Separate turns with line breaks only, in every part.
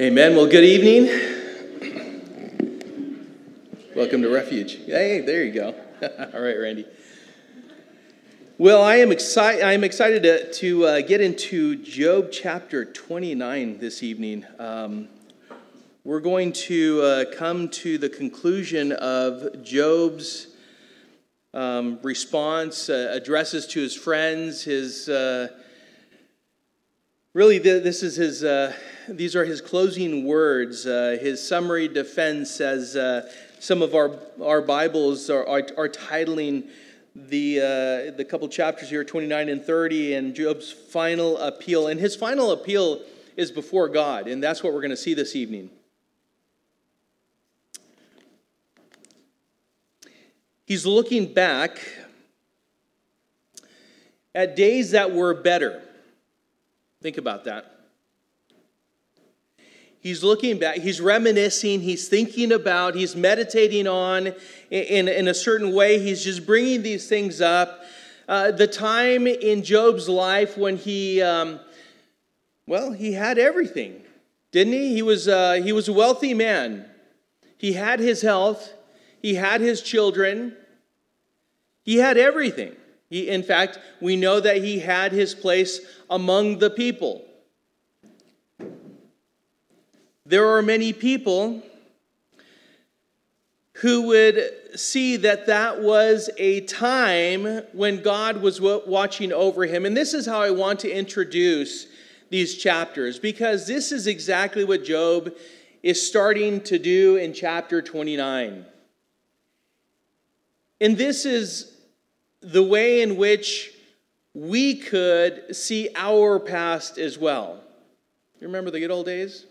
Amen. Well, good evening. Welcome to Refuge. Hey, there you go. All right, Randy. Well, I am excited to get into Job chapter 29 this evening. We're going to come to the conclusion of Job's response, addresses to his friends, his really this is his. These are his closing words. His summary defense, as some of our Bibles are titling the couple chapters here, 29 and 30, and Job's final appeal. And his final appeal is before God, and that's what we're going to see this evening. He's looking back at days that were better. Think about that. He's looking back, he's reminiscing, he's thinking about, he's meditating on in a certain way. He's just bringing these things up. The time in Job's life when he had everything, didn't he? He was a wealthy man. He had his health. He had his children. He had everything. In fact, we know that he had his place among the people. There are many people who would see that was a time when God was watching over him. And this is how I want to introduce these chapters, because this is exactly what Job is starting to do in chapter 29. And this is the way in which we could see our past as well. You remember the good old days?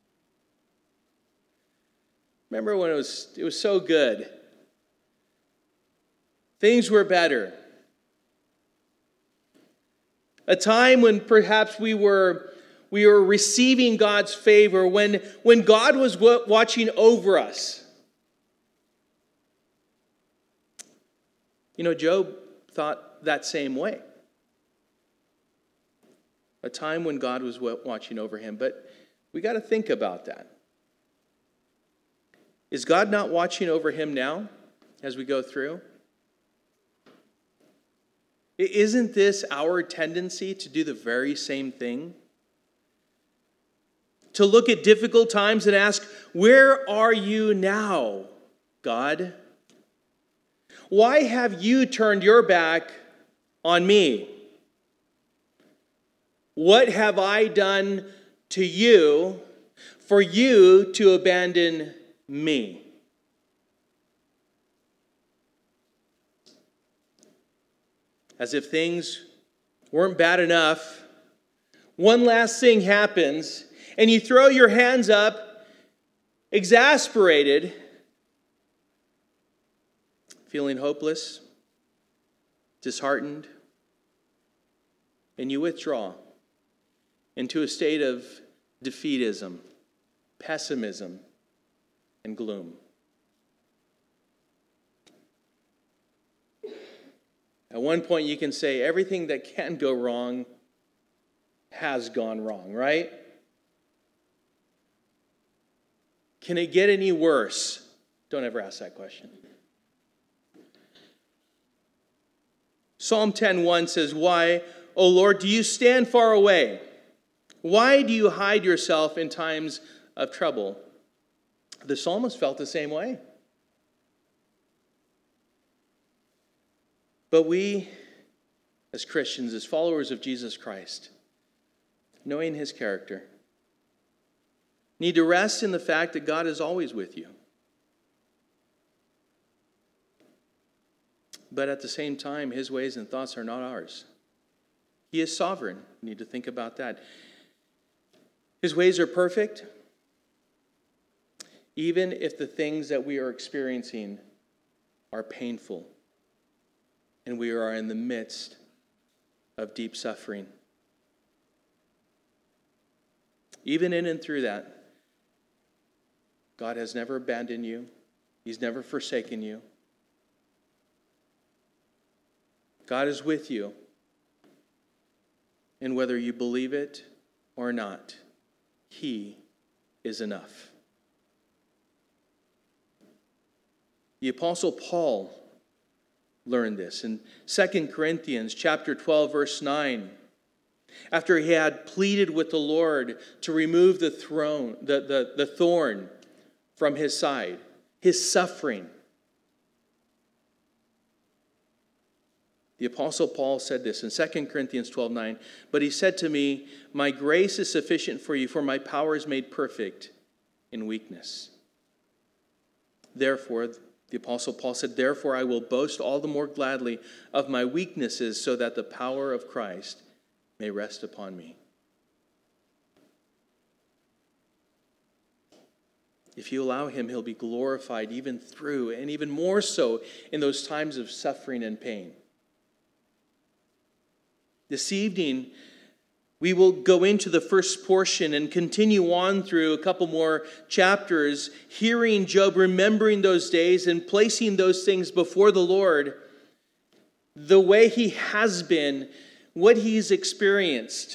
Remember when it was so good? Things were better. A time when perhaps we were receiving God's favor, when God was watching over us. You know, Job thought that same way. A time when God was watching over him. But we got to think about that. Is God not watching over him now as we go through? Isn't this our tendency to do the very same thing? To look at difficult times and ask, where are you now, God? Why have you turned your back on me? What have I done to you for you to abandon me? As if things weren't bad enough, one last thing happens, and you throw your hands up, exasperated, feeling hopeless, disheartened, and you withdraw into a state of defeatism, pessimism, and gloom. At one point you can say everything that can go wrong has gone wrong, right? Can it get any worse? Don't ever ask that question. Psalm 10:1 says, "Why, O Lord, do you stand far away? Why do you hide yourself in times of trouble?" The psalmist felt the same way. But we, as Christians, as followers of Jesus Christ, knowing his character, need to rest in the fact that God is always with you. But at the same time, his ways and thoughts are not ours. He is sovereign. We need to think about that. His ways are perfect, even if the things that we are experiencing are painful and we are in the midst of deep suffering. Even in and through that, God has never abandoned you. He's never forsaken you. God is with you. And whether you believe it or not, he is enough. The Apostle Paul learned this in 2 Corinthians chapter 12, verse 9. After he had pleaded with the Lord to remove the thorn from his side, his suffering. The Apostle Paul said this in 2 Corinthians 12:9. But he said to me, my grace is sufficient for you, for my power is made perfect in weakness. Therefore, the Apostle Paul said, therefore I will boast all the more gladly of my weaknesses, so that the power of Christ may rest upon me. If you allow him, he'll be glorified even through, and even more so in those times of suffering and pain. This evening, we will go into the first portion and continue on through a couple more chapters, hearing Job remembering those days and placing those things before the Lord, the way he has been, what he's experienced.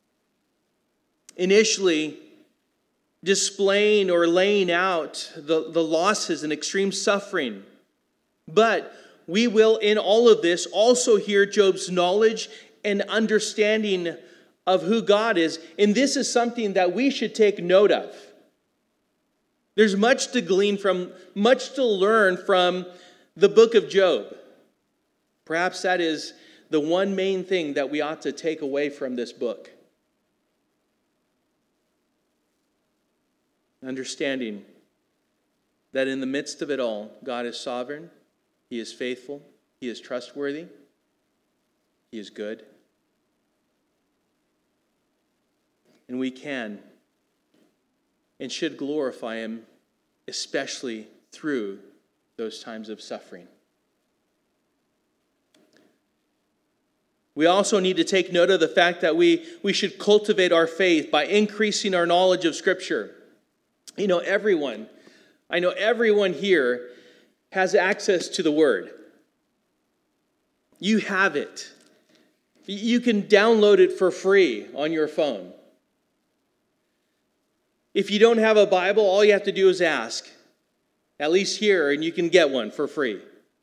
Initially, displaying or laying out the losses and extreme suffering. But we will, in all of this, also hear Job's knowledge and understanding of who God is. And this is something that we should take note of. There's much to glean from, much to learn from the book of Job. Perhaps that is the one main thing that we ought to take away from this book. Understanding that in the midst of it all, God is sovereign, He is faithful, He is trustworthy, He is good. And we can and should glorify Him, especially through those times of suffering. We also need to take note of the fact that we should cultivate our faith by increasing our knowledge of Scripture. I know everyone here has access to the Word. You have it. You can download it for free on your phone. If you don't have a Bible, all you have to do is ask. At least here, and you can get one for free.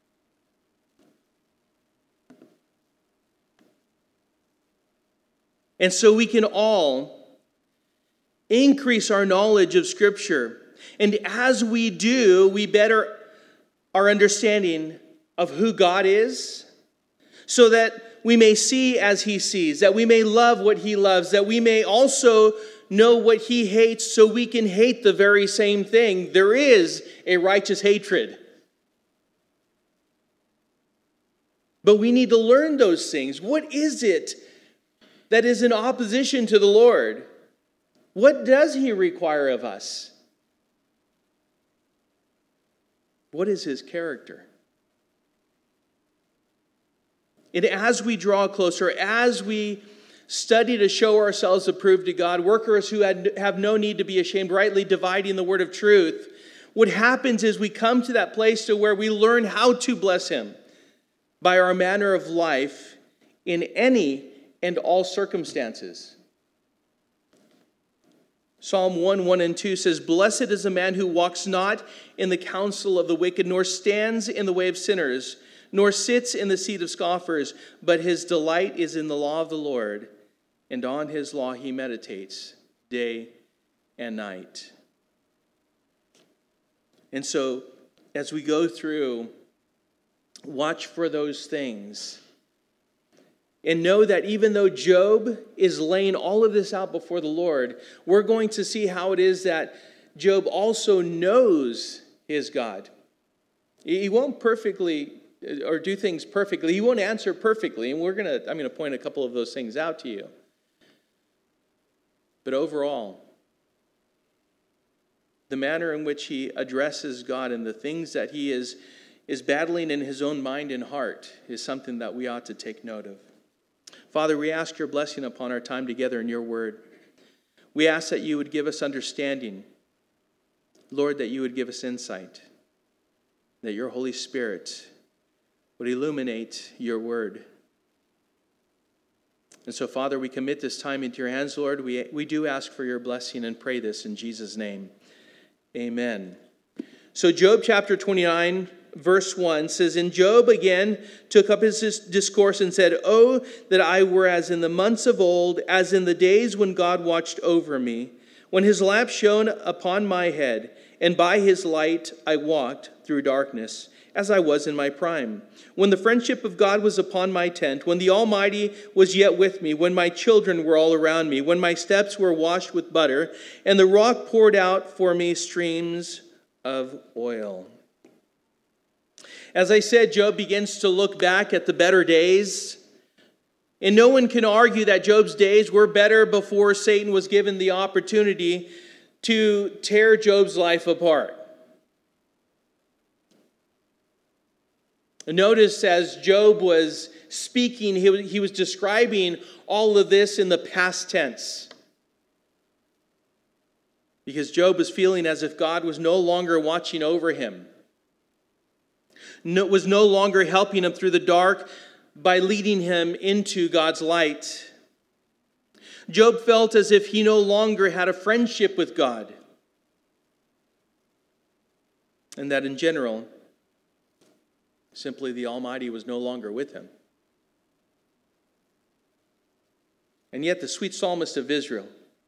And so we can all increase our knowledge of Scripture. And as we do, we better our understanding of who God is, so that we may see as He sees, that we may love what He loves, that we may also know what He hates, so we can hate the very same thing. There is a righteous hatred. But we need to learn those things. What is it that is in opposition to the Lord? What does He require of us? What is His character? And as we draw closer, as we study to show ourselves approved to God, workers who have no need to be ashamed, rightly dividing the word of truth, what happens is we come to that place to where we learn how to bless Him by our manner of life in any and all circumstances. Psalm 1:1-2 says, blessed is the man who walks not in the counsel of the wicked, nor stands in the way of sinners, nor sits in the seat of scoffers, but his delight is in the law of the Lord, and on His law he meditates day and night. And so, as we go through, watch for those things. And know that even though Job is laying all of this out before the Lord, we're going to see how it is that Job also knows his God. He won't perfectly or do things perfectly. He won't answer perfectly. And I'm going to point a couple of those things out to you. But overall, the manner in which he addresses God and the things that he is battling in his own mind and heart is something that we ought to take note of. Father, we ask your blessing upon our time together in your word. We ask that you would give us understanding. Lord, that you would give us insight. That your Holy Spirit would illuminate your word. And so, Father, we commit this time into your hands, Lord. We do ask for your blessing and pray this in Jesus' name. Amen. So Job chapter 29, verse 1 says, And Job again took up his discourse and said, Oh, that I were as in the months of old, as in the days when God watched over me, when his lamp shone upon my head, and by his light I walked through darkness, as I was in my prime. When the friendship of God was upon my tent, when the Almighty was yet with me, when my children were all around me, when my steps were washed with butter, and the rock poured out for me streams of oil. As I said, Job begins to look back at the better days. And no one can argue that Job's days were better before Satan was given the opportunity to tear Job's life apart. Notice as Job was speaking, he was describing all of this in the past tense. Because Job was feeling as if God was no longer watching over him. Was no longer helping him through the dark by leading him into God's light. Job felt as if he no longer had a friendship with God. And that in general, simply the Almighty was no longer with him. And yet the sweet psalmist of Israel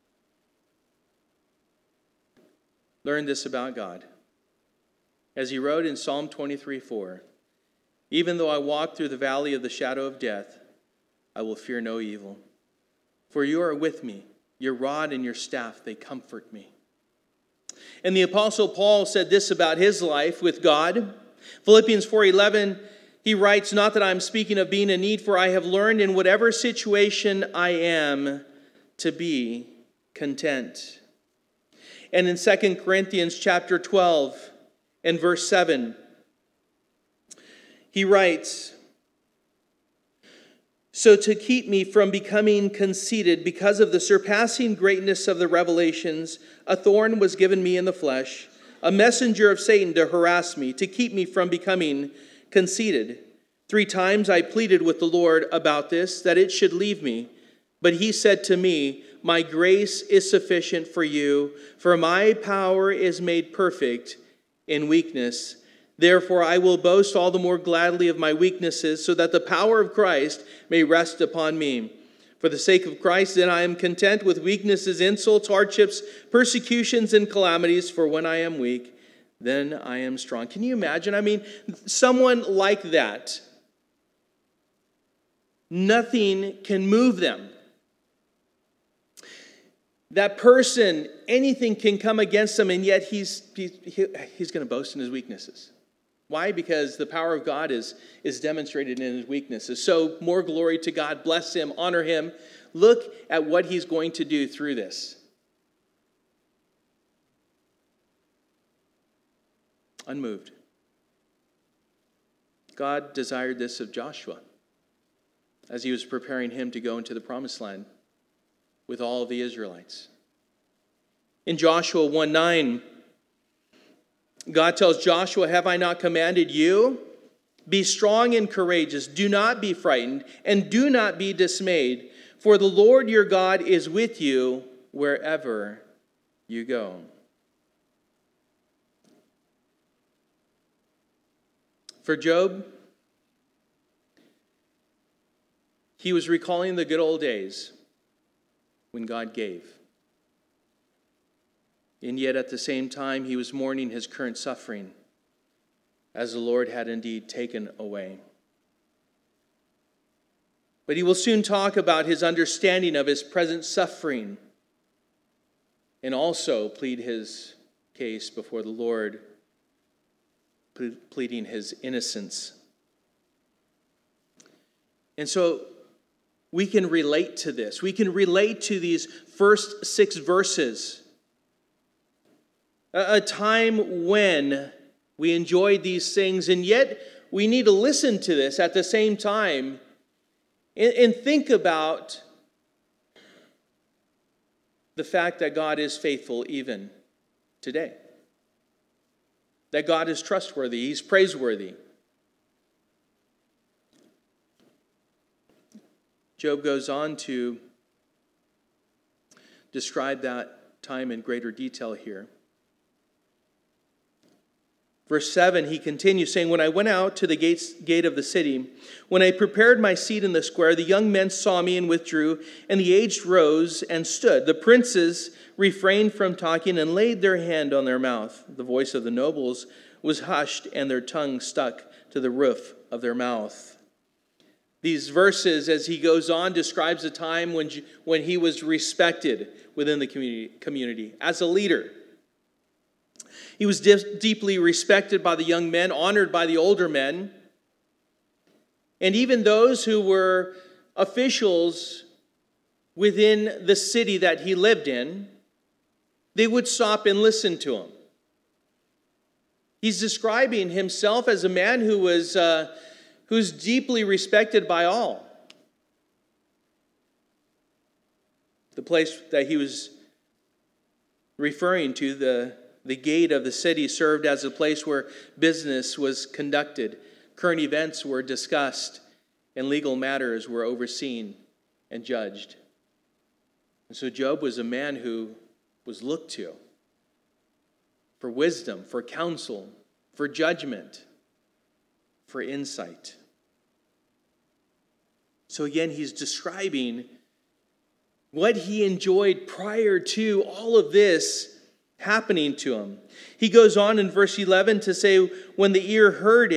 learned this about God. As he wrote in Psalm 23:4, Even though I walk through the valley of the shadow of death, I will fear no evil. For you are with me, your rod and your staff, they comfort me. And the Apostle Paul said this about his life with God. Philippians 4:11, he writes, Not that I am speaking of being in need, for I have learned in whatever situation I am to be content. And in 2 Corinthians chapter 12 and verse 7, he writes, So to keep me from becoming conceited because of the surpassing greatness of the revelations, a thorn was given me in the flesh, a messenger of Satan to harass me, to keep me from becoming conceited. 3 times I pleaded with the Lord about this, that it should leave me. But he said to me, My grace is sufficient for you, for my power is made perfect in weakness. Therefore I will boast all the more gladly of my weaknesses, so that the power of Christ may rest upon me. For the sake of Christ, then, I am content with weaknesses, insults, hardships, persecutions, and calamities, for when I am weak, then I am strong. Can you imagine? I mean, someone like that, nothing can move them. That person, anything can come against him, and yet he's going to boast in his weaknesses. Why? Because the power of God is demonstrated in his weaknesses. So more glory to God. Bless him. Honor him. Look at what he's going to do through this. Unmoved. God desired this of Joshua as he was preparing him to go into the promised land with all of the Israelites. In Joshua 1:9, God tells Joshua, Have I not commanded you? Be strong and courageous. Do not be frightened, and do not be dismayed. For the Lord your God is with you wherever you go. For Job, he was recalling the good old days when God gave. And yet at the same time, he was mourning his current suffering, as the Lord had indeed taken away. But he will soon talk about his understanding of his present suffering and also plead his case before the Lord, pleading his innocence. And so we can relate to this. We can relate to these first 6 verses. A time when we enjoyed these things, and yet we need to listen to this at the same time and think about the fact that God is faithful even today. That God is trustworthy. He's praiseworthy. Job goes on to describe that time in greater detail here. Verse 7, he continues saying, "When I went out to the gate of the city, when I prepared my seat in the square, the young men saw me and withdrew, and the aged rose and stood. The princes refrained from talking and laid their hand on their mouth. The voice of the nobles was hushed, and their tongue stuck to the roof of their mouth." These verses, as he goes on, describes a time when he was respected within the community as a leader. He was deeply respected by the young men, honored by the older men. And even those who were officials within the city that he lived in, they would stop and listen to him. He's describing himself as a man who's deeply respected by all. The place that he was referring to, the gate of the city, served as a place where business was conducted, current events were discussed, and legal matters were overseen and judged. And so Job was a man who was looked to for wisdom, for counsel, for judgment, for insight. So again, he's describing what he enjoyed prior to all of this happening to him. He goes on in verse 11 to say, when the ear heard,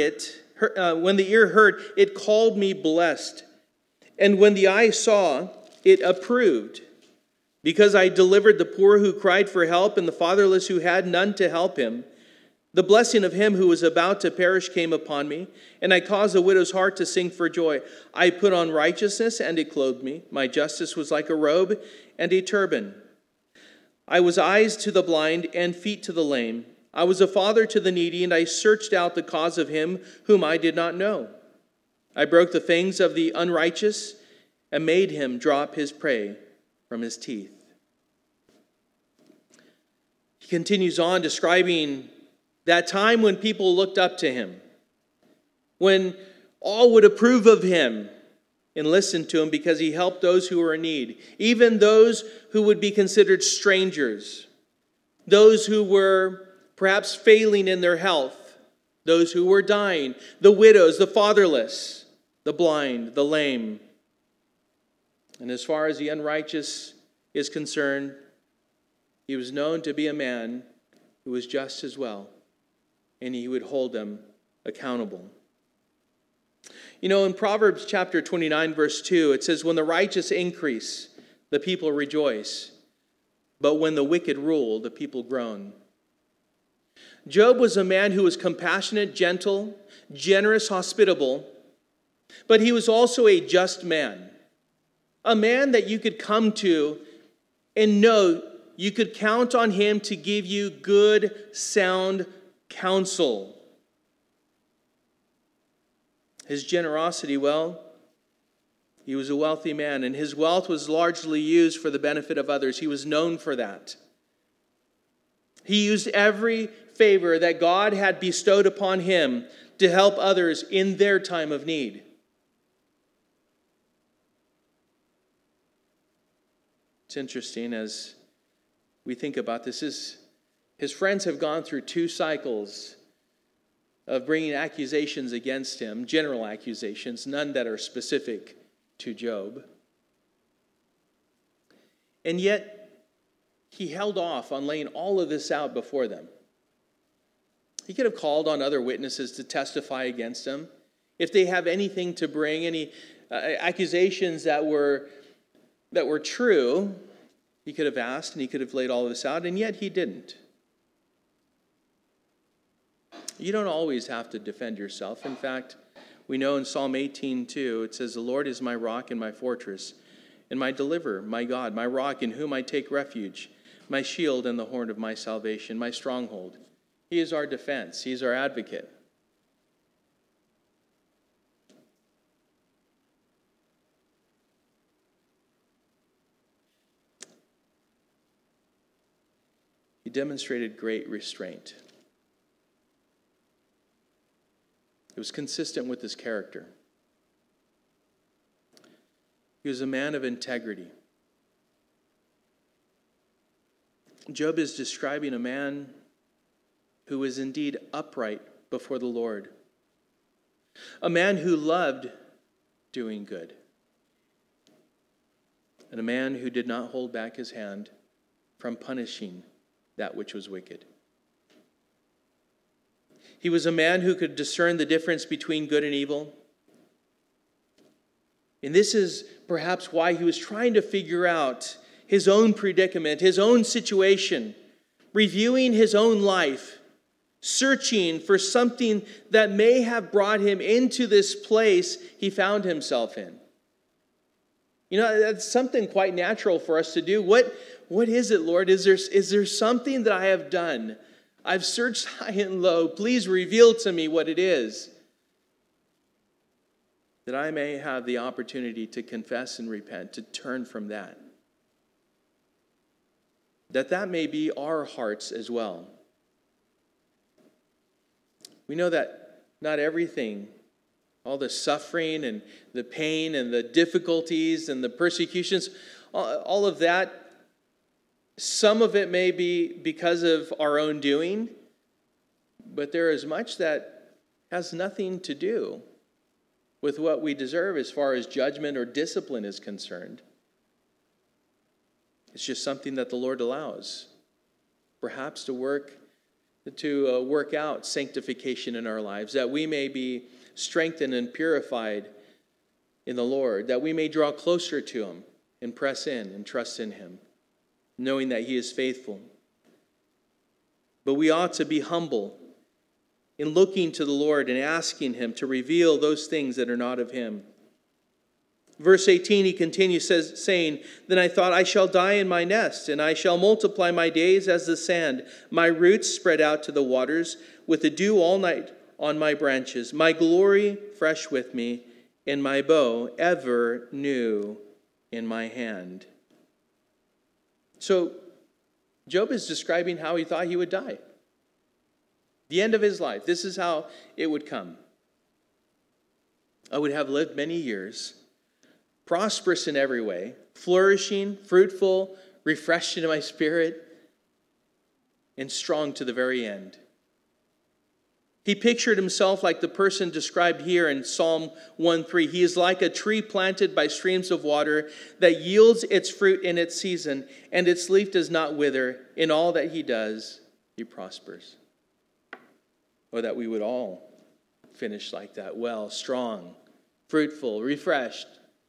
it called me blessed. And when the eye saw, it approved. Because I delivered the poor who cried for help, and the fatherless who had none to help him. The blessing of him who was about to perish came upon me, and I caused a widow's heart to sing for joy. I put on righteousness, and it clothed me. My justice was like a robe and a turban. I was eyes to the blind and feet to the lame. I was a father to the needy, and I searched out the cause of him whom I did not know. I broke the fangs of the unrighteous and made him drop his prey from his teeth. He continues on describing that time when people looked up to him, when all would approve of him and listen to him because he helped those who were in need, even those who would be considered strangers, those who were perhaps failing in their health, those who were dying, the widows, the fatherless, the blind, the lame. And as far as the unrighteous is concerned, he was known to be a man who was just as well, and he would hold them accountable. You know, in Proverbs chapter 29, verse 2, it says, when the righteous increase, the people rejoice. But when the wicked rule, the people groan. Job was a man who was compassionate, gentle, generous, hospitable, but he was also a just man. A man that you could come to and know you could count on him to give you good, sound counsel. His generosity, well, he was a wealthy man, and his wealth was largely used for the benefit of others. He was known for that. He used every favor that God had bestowed upon him to help others in their time of need. It's interesting as we think about this. His friends have gone through 2 cycles of bringing accusations against him, general accusations, none that are specific to Job. And yet, he held off on laying all of this out before them. He could have called on other witnesses to testify against him. If they have anything to bring, any accusations that were true, he could have asked and he could have laid all of this out, and yet he didn't. You don't always have to defend yourself. In fact, we know in Psalm 18:2, it says, the Lord is my rock and my fortress, and my deliverer, my God, my rock in whom I take refuge, my shield and the horn of my salvation, my stronghold. He is our defense. He is our advocate. He demonstrated great restraint. It was consistent with his character. He was a man of integrity. Job is describing a man who was indeed upright before the Lord. A man who loved doing good. And a man who did not hold back his hand from punishing that which was wicked. He was a man who could discern the difference between good and evil. And this is perhaps why he was trying to figure out his own predicament, his own situation, reviewing his own life, searching for something that may have brought him into this place he found himself in. You know, that's something quite natural for us to do. What is it, Lord? Is there something that I have done? I've searched high and low. Please reveal to me what it is, that I may have the opportunity to confess and repent, to turn from that. That may be our hearts as well. We know that not everything, all the suffering and the pain and the difficulties and the persecutions, all of that, some of it may be because of our own doing, but there is much that has nothing to do with what we deserve as far as judgment or discipline is concerned. It's just something that the Lord allows, perhaps to work out sanctification in our lives, that we may be strengthened and purified in the Lord, that we may draw closer to Him and press in and trust in Him, knowing that He is faithful. But we ought to be humble in looking to the Lord and asking Him to reveal those things that are not of Him. Verse 18, he continues saying, "Then I thought, I shall die in my nest, and I shall multiply my days as the sand. My roots spread out to the waters, with the dew all night on my branches. My glory fresh with me, and my bow ever new in my hand." So, Job is describing how he thought he would die. The end of his life. This is how it would come. I would have lived many years, prosperous in every way, flourishing, fruitful, refreshed in my spirit, and strong to the very end. He pictured himself like the person described here in Psalm 1:3. He is like a tree planted by streams of water that yields its fruit in its season, and its leaf does not wither. In all that he does, he prospers. Or that we would all finish like that, well, strong, fruitful, refreshed.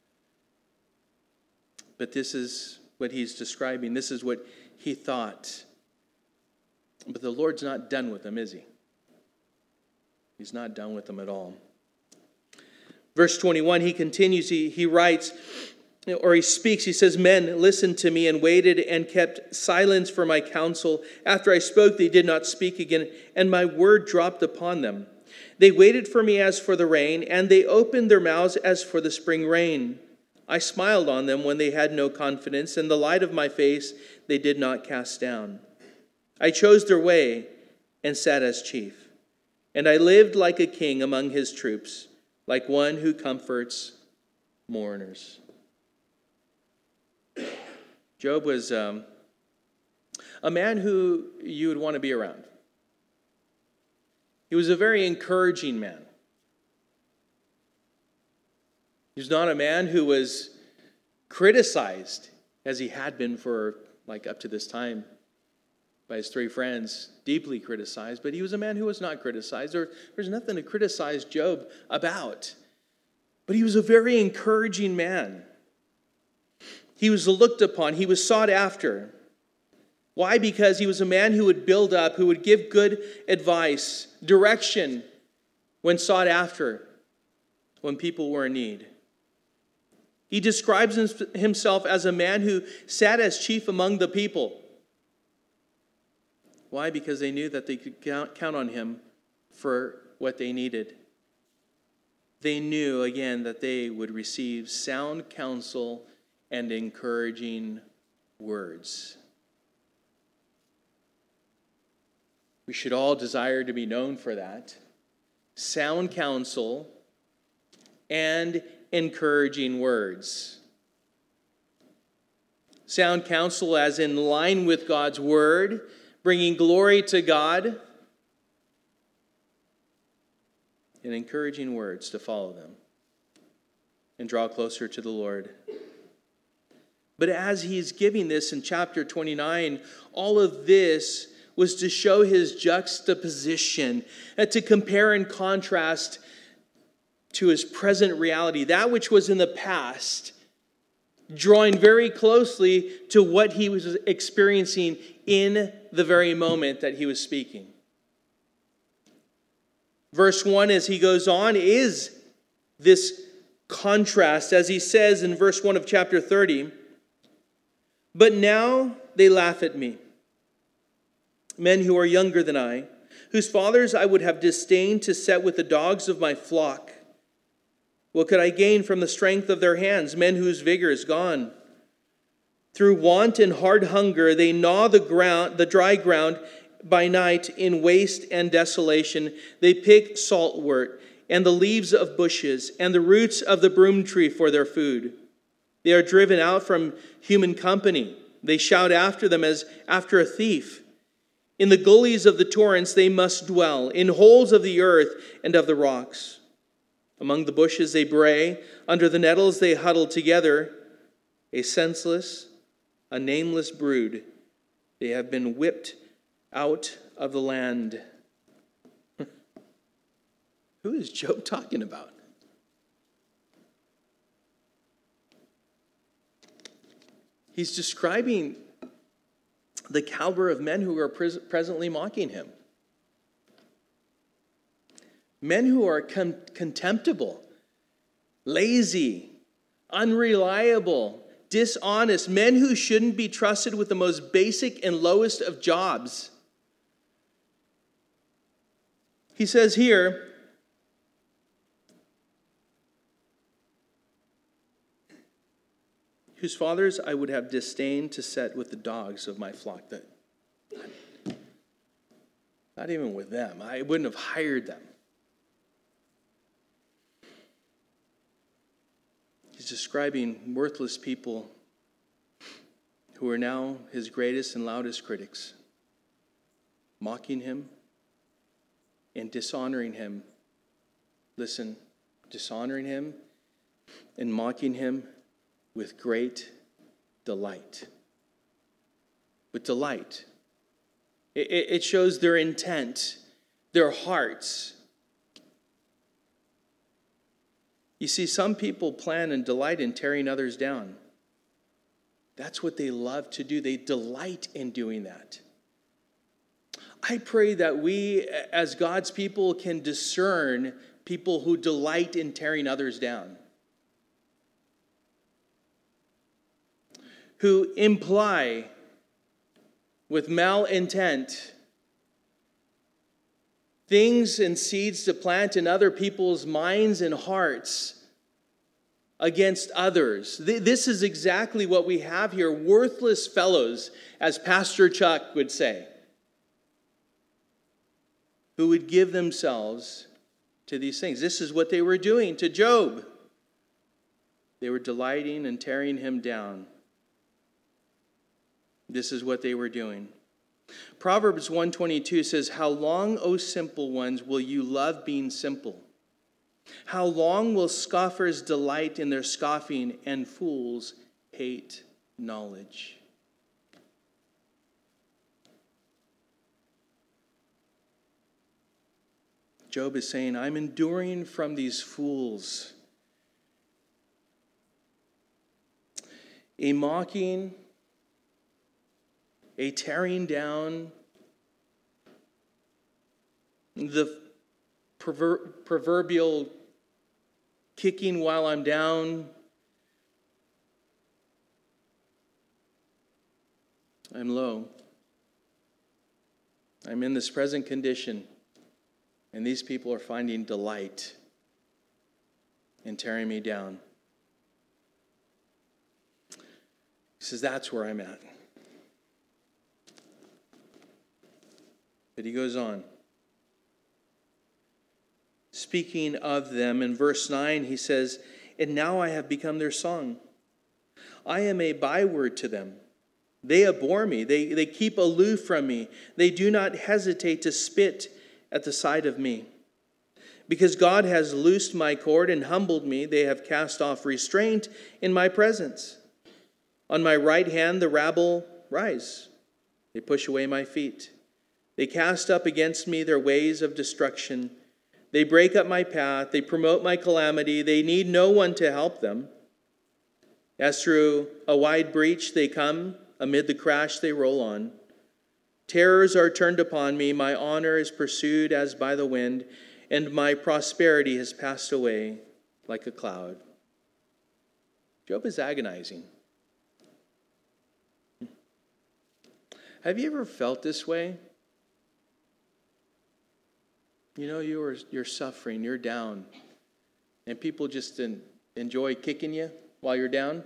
But this is what he's describing. This is what he thought. But the Lord's not done with him, is he? He's not done with them at all. Verse 21, he continues, he writes, or he speaks, he says, "Men listened to me and waited and kept silence for my counsel. After I spoke, they did not speak again, and my word dropped upon them. They waited for me as for the rain, and they opened their mouths as for the spring rain. I smiled on them when they had no confidence, and the light of my face they did not cast down. I chose their way and sat as chief. And I lived like a king among his troops, like one who comforts mourners." Job was a man who you would want to be around. He was a very encouraging man. He was not a man who was criticized, as he had been for up to this time by his three friends, deeply criticized. But he was a man who was not criticized. There's nothing to criticize Job about. But he was a very encouraging man. He was looked upon. He was sought after. Why? Because he was a man who would build up, who would give good advice, direction when sought after, when people were in need. He describes himself as a man who sat as chief among the people. Why? Because they knew that they could count on him for what they needed. They knew, again, that they would receive sound counsel and encouraging words. We should all desire to be known for that. Sound counsel and encouraging words. sound counsel as in line with God's word, bringing glory to God, and encouraging words to follow them and draw closer to the Lord. But as he's giving this in chapter 29, all of this was to show his juxtaposition, and to compare and contrast to his present reality, that which was in the past, drawing very closely to what he was experiencing in the very moment that he was speaking. Verse 1, as he goes on, is this contrast, as he says in verse 1 of chapter 30, "But now they laugh at me, men who are younger than I, whose fathers I would have disdained to set with the dogs of my flock. What could I gain from the strength of their hands, men whose vigor is gone? Through want and hard hunger they gnaw the dry ground by night in waste and desolation. They pick saltwort and the leaves of bushes and the roots of the broom tree for their food. They are driven out from human company. They shout after them as after a thief. In the gullies of the torrents they must dwell, in holes of the earth and of the rocks. Among the bushes they bray, under the nettles they huddle together. A senseless, a nameless brood. They have been whipped out of the land." Who is Job talking about? He's describing the caliber of men who are presently mocking him. Men who are contemptible, lazy, unreliable, dishonest, men who shouldn't be trusted with the most basic and lowest of jobs. He says here, "Whose fathers I would have disdained to set with the dogs of my flock." That, not even with them. I wouldn't have hired them. He's describing worthless people who are now his greatest and loudest critics, mocking him and dishonoring him. Listen, dishonoring him and mocking him with great delight. With delight. It shows their intent, their hearts. You see, some people plan and delight in tearing others down. That's what they love to do. They delight in doing that. I pray that we, as God's people, can discern people who delight in tearing others down, who imply with malintent things and seeds to plant in other people's minds and hearts against others. This is exactly what we have here. Worthless fellows, as Pastor Chuck would say, who would give themselves to these things. This is what they were doing to Job. They were delighting and tearing him down. This is what they were doing. Proverbs 1:22 says, "How long, O simple ones, will you love being simple? How long will scoffers delight in their scoffing and fools hate knowledge?" Job is saying, I'm enduring from these fools a mocking, a tearing down, the proverbial kicking while I'm down. I'm low. I'm in this present condition, and these people are finding delight in tearing me down. He says, that's where I'm at. But he goes on. Speaking of them, in verse 9, he says, "And now I have become their song. I am a byword to them. They abhor me. They keep aloof from me. They do not hesitate to spit at the sight of me. Because God has loosed my cord and humbled me, they have cast off restraint in my presence. On my right hand the rabble rise. They push away my feet. They cast up against me their ways of destruction. They break up my path. They promote my calamity. They need no one to help them. As through a wide breach they come, amid the crash they roll on. Terrors are turned upon me. My honor is pursued as by the wind, and my prosperity has passed away like a cloud. Job is agonizing. Have you ever felt this way? You know, you're suffering, you're down, and people just enjoy kicking you while you're down?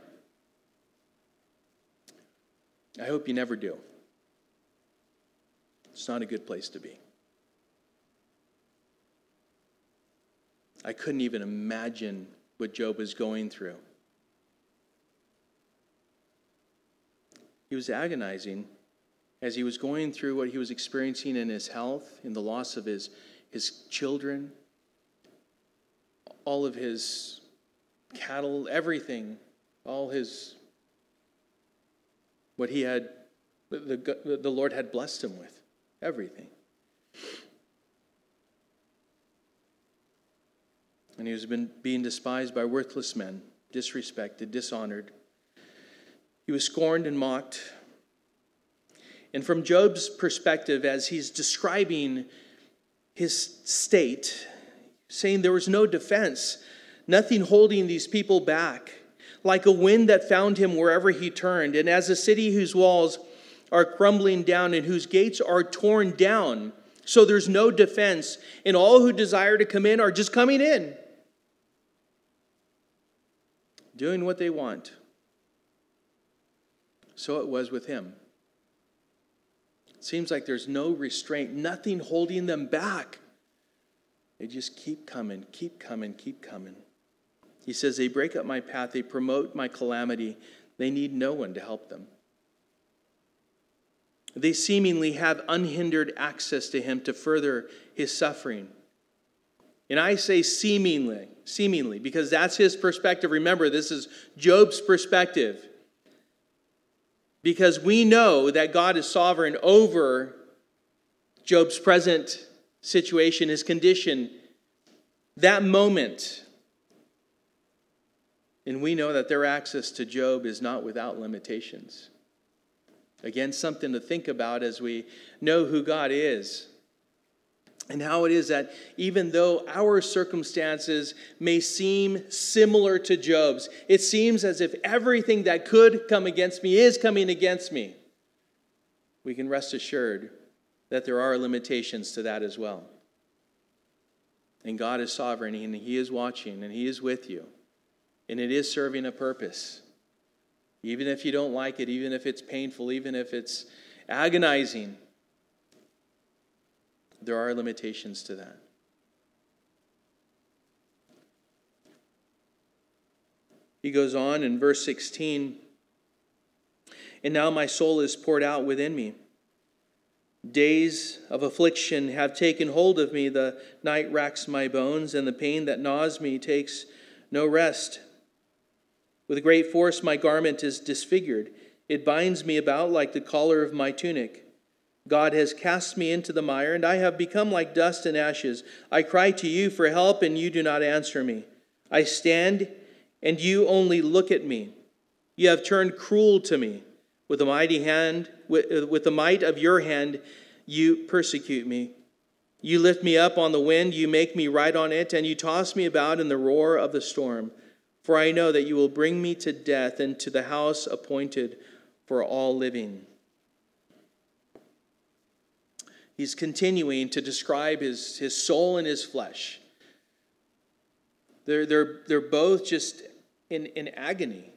I hope you never do. It's not a good place to be. I couldn't even imagine what Job was going through. He was agonizing as he was going through what he was experiencing in his health, in the loss of his children, all of his cattle, everything, all his, what he had, the Lord had blessed him with, everything. And he was being despised by worthless men, disrespected, dishonored. He was scorned and mocked. And from Job's perspective, as he's describing his state, saying there was no defense, nothing holding these people back, like a wind that found him wherever he turned, and as a city whose walls are crumbling down and whose gates are torn down, so there's no defense, and all who desire to come in are just coming in, doing what they want. So it was with him. It seems like there's no restraint, nothing holding them back. They just keep coming, keep coming, keep coming. He says, they break up my path, they promote my calamity. They need no one to help them. They seemingly have unhindered access to him to further his suffering. And I say seemingly, because that's his perspective. Remember, this is Job's perspective. Because we know that God is sovereign over Job's present situation, his condition, that moment. And we know that their access to Job is not without limitations. Again, something to think about as we know who God is. And how it is that even though our circumstances may seem similar to Job's, it seems as if everything that could come against me is coming against me. We can rest assured that there are limitations to that as well. And God is sovereign, and He is watching, and He is with you. And it is serving a purpose. Even if you don't like it, even if it's painful, even if it's agonizing, there are limitations to that. He goes on in verse 16, and now my soul is poured out within me. Days of affliction have taken hold of me. The night racks my bones, and the pain that gnaws me takes no rest. With great force my garment is disfigured. It binds me about like the collar of my tunic. God has cast me into the mire, and I have become like dust and ashes. I cry to you for help, and you do not answer me. I stand, and you only look at me. You have turned cruel to me. With a mighty hand, with the might of your hand, you persecute me. You lift me up on the wind, you make me ride on it, and you toss me about in the roar of the storm. For I know that you will bring me to death and to the house appointed for all living. He's continuing to describe his soul and his flesh. They're both just in agony.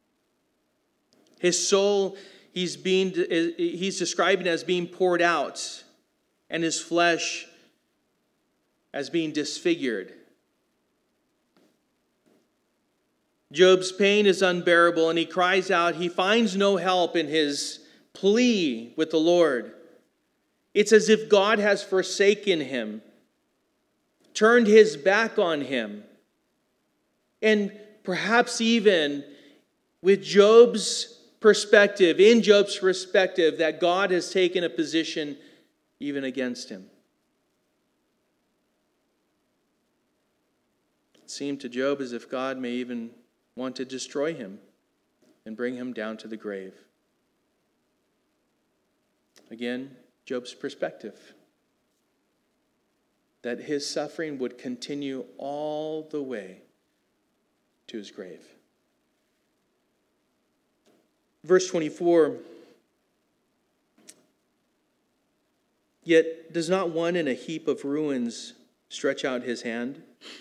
His soul, he's describing as being poured out, and his flesh as being disfigured. Job's pain is unbearable, and he cries out. He finds no help in his plea with the Lord. It's as if God has forsaken him, turned his back on him, and perhaps even with Job's perspective, in Job's perspective, that God has taken a position even against him. It seemed to Job as if God may even want to destroy him and bring him down to the grave. Again, Job's perspective, that his suffering would continue all the way to his grave. Verse 24, yet does not one in a heap of ruins stretch out his hand,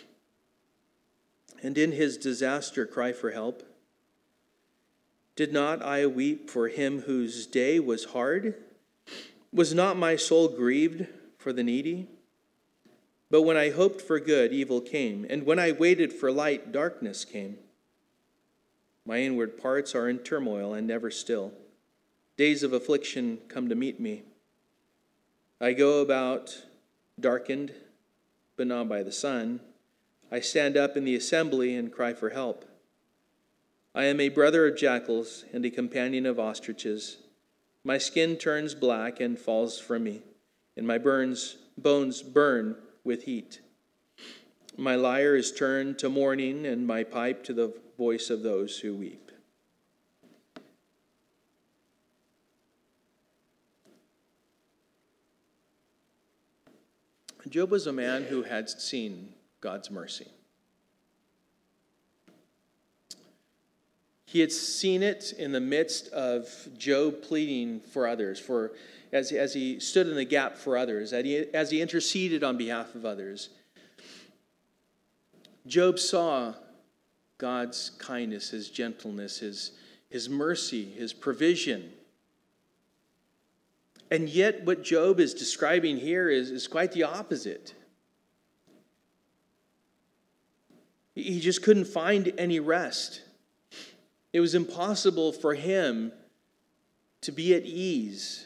and in his disaster cry for help? Did not I weep for him whose day was hard? Was not my soul grieved for the needy? But when I hoped for good, evil came, and when I waited for light, darkness came. My inward parts are in turmoil and never still. Days of affliction come to meet me. I go about darkened, but not by the sun. I stand up in the assembly and cry for help. I am a brother of jackals and a companion of ostriches. My skin turns black and falls from me, and my bones burn with heat. My lyre is turned to mourning, and my pipe to the voice of those who weep. Job was a man who had seen God's mercy. He had seen it in the midst of Job pleading for others, as he stood in the gap for others, as he interceded on behalf of others. Job saw God's kindness, his gentleness, his mercy, his provision. And yet what Job is describing here is quite the opposite. He just couldn't find any rest. It was impossible for him to be at ease.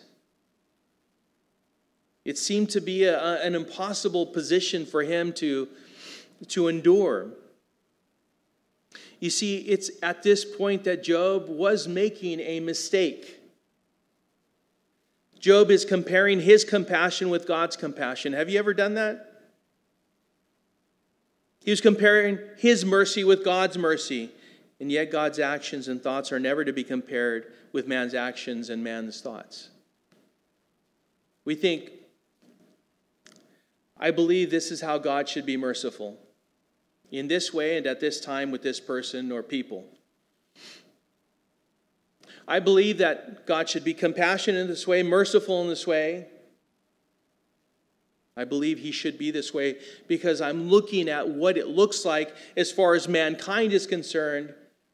It seemed to be an impossible position for him to endure. You see, it's at this point that Job was making a mistake. Job is comparing his compassion with God's compassion. Have you ever done that? He was comparing his mercy with God's mercy. And yet God's actions and thoughts are never to be compared with man's actions and man's thoughts. We think, I believe this is how God should be merciful. In this way and at this time with this person or people. I believe that God should be compassionate in this way, merciful in this way. I believe he should be this way because I'm looking at what it looks like as far as mankind is concerned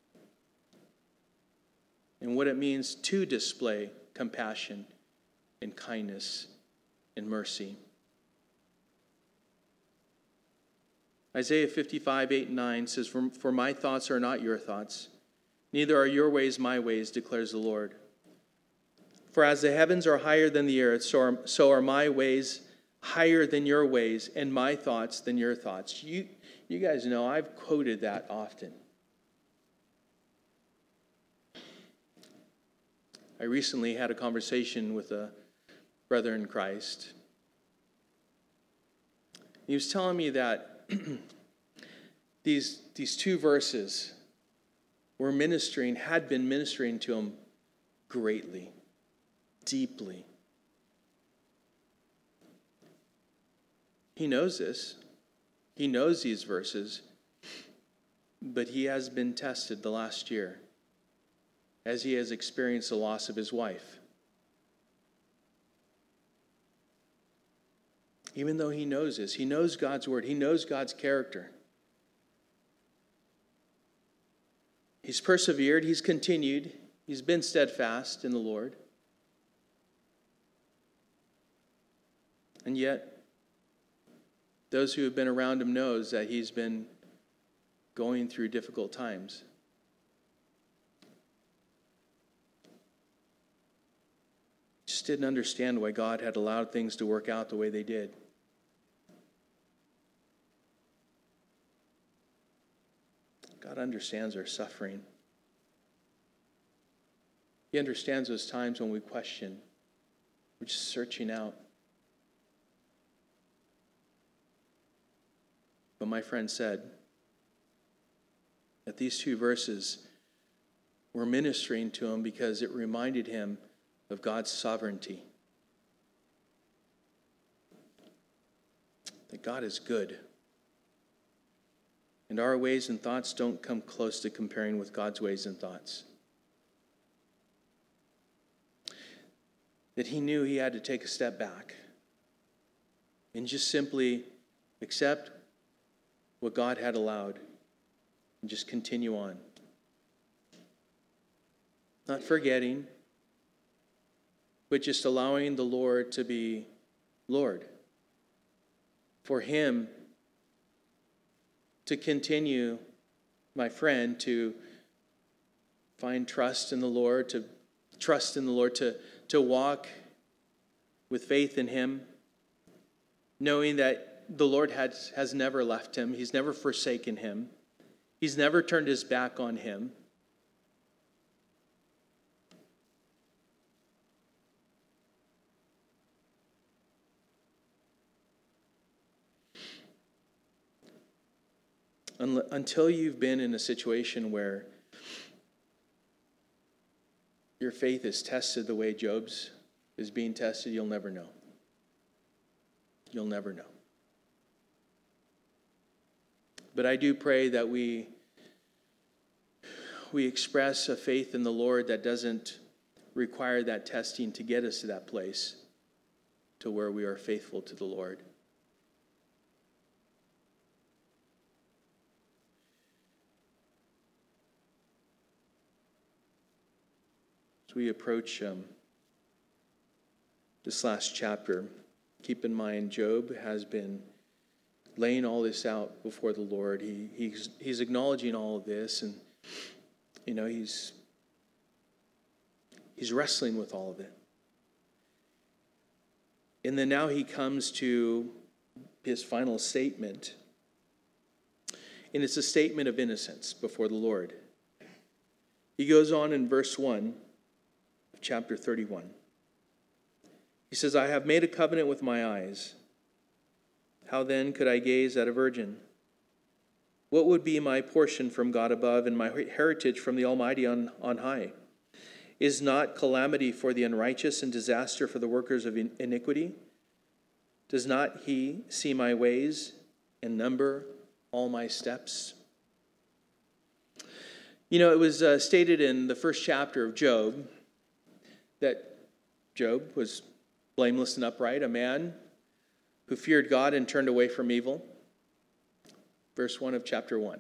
and what it means to display compassion and kindness and mercy. Isaiah 55, 8 and 9 says, For my thoughts are not your thoughts, neither are your ways my ways, declares the Lord. For as the heavens are higher than the earth, so are my ways higher than your ways, and my thoughts than your thoughts. You guys know I've quoted that often. I recently had a conversation with a brother in Christ. He was telling me that these two verses had been ministering to him greatly, deeply. He knows this. He knows these verses. But he has been tested the last year as he has experienced the loss of his wife. Even though he knows this, he knows God's word, he knows God's character. He's persevered, he's continued, he's been steadfast in the Lord. And yet, those who have been around him knows that he's been going through difficult times. just didn't understand why God had allowed things to work out the way they did. God understands our suffering. He understands those times when we question. We're just searching out. But my friend said that these two verses were ministering to him because it reminded him of God's sovereignty. That God is good. And our ways and thoughts don't come close to comparing with God's ways and thoughts. That he knew he had to take a step back and just simply accept what God had allowed and just continue on. Not forgetting, but just allowing the Lord to be Lord. For him to continue, my friend, to find trust in the Lord, to trust in the Lord, to walk with faith in him, knowing that the Lord has never left him. He's never forsaken him. He's never turned his back on him. Until you've been in a situation where your faith is tested the way Job's is being tested, you'll never know. You'll never know. But I do pray that we express a faith in the Lord that doesn't require that testing to get us to that place, to where we are faithful to the Lord. As we approach this last chapter, keep in mind Job has been laying all this out before the Lord. He's acknowledging all of this, and he's wrestling with all of it. And then now he comes to his final statement, and it's a statement of innocence before the Lord. He goes on in verse 1 of chapter 31. He says, I have made a covenant with my eyes. How then could I gaze at a virgin? What would be my portion from God above and my heritage from the Almighty on high? Is not calamity for the unrighteous and disaster for the workers of iniquity? Does not he see my ways and number all my steps? It was stated in the first chapter of Job that Job was blameless and upright, a man who feared God and turned away from evil. Verse 1 of chapter 1.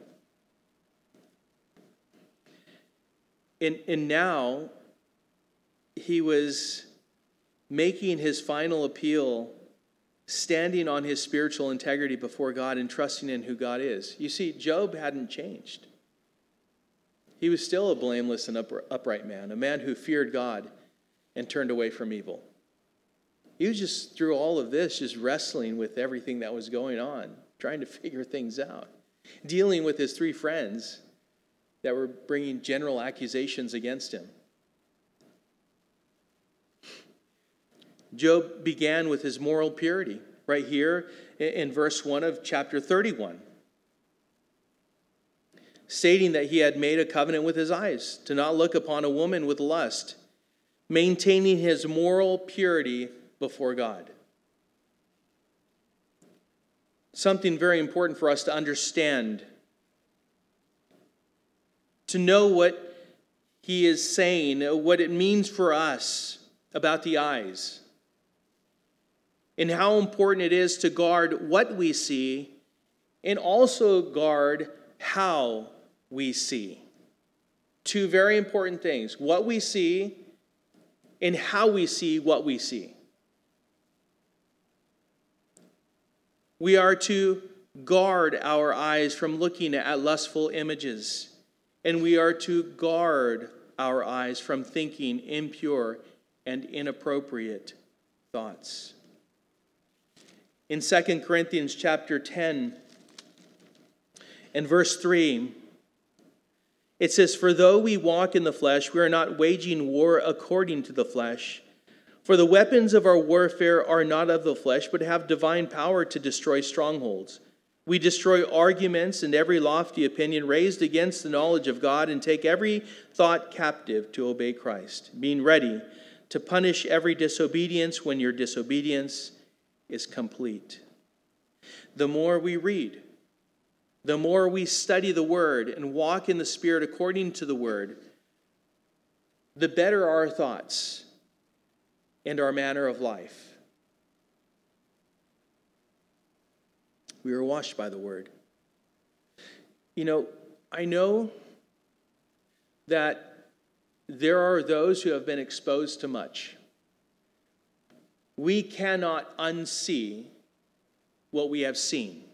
And now he was making his final appeal, standing on his spiritual integrity before God and trusting in who God is. You see, Job hadn't changed. He was still a blameless and upright man, a man who feared God and turned away from evil. He was just, through all of this, just wrestling with everything that was going on, trying to figure things out, dealing with his three friends that were bringing general accusations against him. Job began with his moral purity right here in verse 1 of chapter 31, stating that he had made a covenant with his eyes to not look upon a woman with lust, maintaining his moral purity before God. Something very important for us to understand, to know what he is saying, what it means for us about the eyes, and how important it is to guard what we see and also guard how we see. Two very important things: what we see and how we see what we see. We are to guard our eyes from looking at lustful images, and we are to guard our eyes from thinking impure and inappropriate thoughts. In 2 Corinthians chapter 10 and verse 3, it says, "For though we walk in the flesh, we are not waging war according to the flesh. For the weapons of our warfare are not of the flesh, but have divine power to destroy strongholds. We destroy arguments and every lofty opinion raised against the knowledge of God, and take every thought captive to obey Christ, being ready to punish every disobedience when your disobedience is complete." The more we read, the more we study the Word and walk in the Spirit according to the Word, the better our thoughts and our manner of life. We are washed by the Word. I know that there are those who have been exposed to much. We cannot unsee what we have seen.